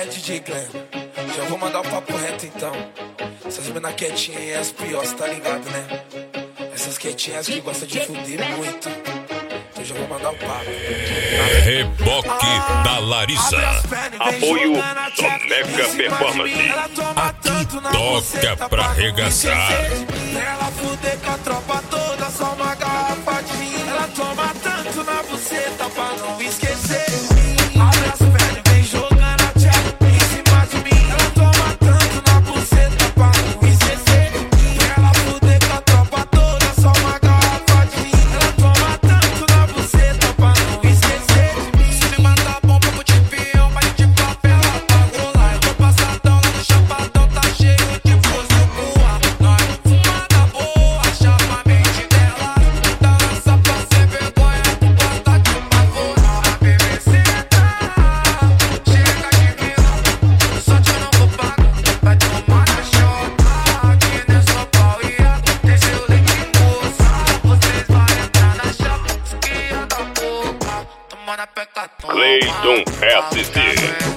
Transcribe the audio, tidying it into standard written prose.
DJ Glenn, já vou mandar o papo reto então. Essas mina quietinhas e as piores, tá ligado, né? Essas quietinhas que gostam de fuder muito. Então já vou mandar o papo. Reboque da Larissa. Apoio Soneca Performance. Aqui toca pra arregaçar. Ela fuder com a tropa toda, só uma garrafa de vinho. Ela toma tanto na buceta pra não esquecer de mim. Abre as pernas, vem jogando a tcheca em cima de mim. Ela toma tanto na buceta pra não esquecer de mim. Ela fuder com a tropa toda, só uma garrafa de vinho. Ela toma tanto na buceta pra não esquecer de mim. Se me mandar bomba, eu vou te enviar um baile de papel, ela tá rolar. Eu tô passadão lá no chapadão, tá cheio de fuzil pro ar. Nós fumada boa, chapa a mente dela. Dá lança pra ser vergonha, tu gosta de uma porra. A BBC chega de vilão, só te não vou pagar. Vai tomar na chota, aqui nessa pauia tem seu leite moça. Vocês vão entrar na chapa, esquia da boca. Toma na peca, toma. Cleiton SC.